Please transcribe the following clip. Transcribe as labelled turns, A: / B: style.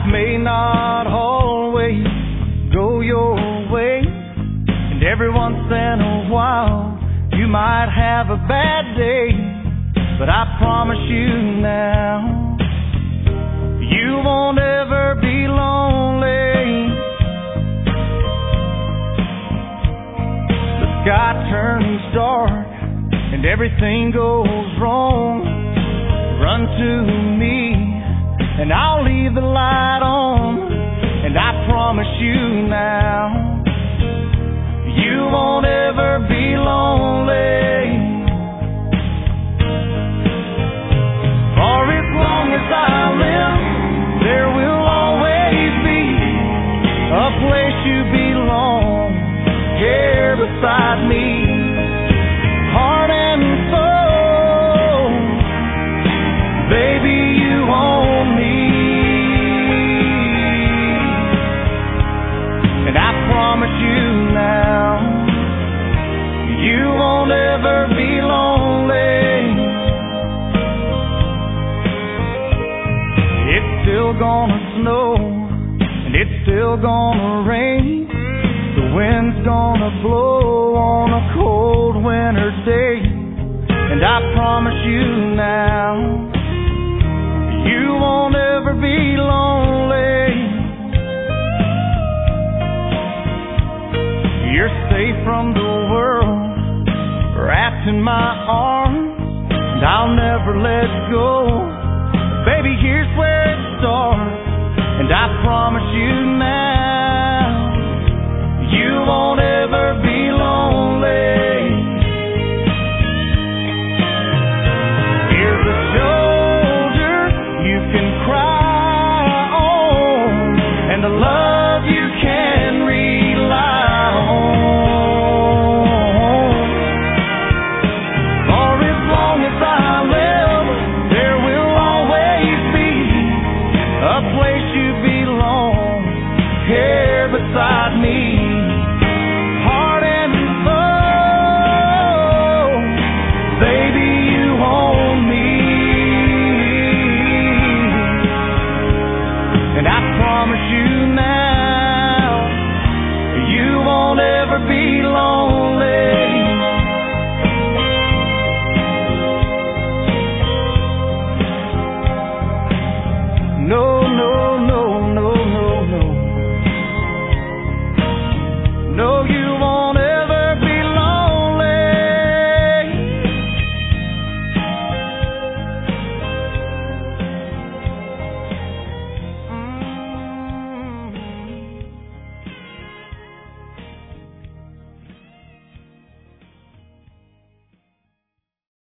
A: may not always go your way, and every once in a while you might have a bad day, but I promise you now, you won't ever be lonely. The sky turns dark and everything goes wrong. Run to me and I'll leave the light on, and I promise you now, you won't ever be lonely. For as long as I live, there will always be a place you belong, here beside me, heart and soul, baby, you own me. And I promise you now, you won't ever be lonely. It's still gonna snow, and it's still gonna rain. The wind's gonna blow on a cold winter day. And I promise you now, you won't ever be lonely. You're safe from the world, wrapped in my arms, and I'll never let go. Baby, here's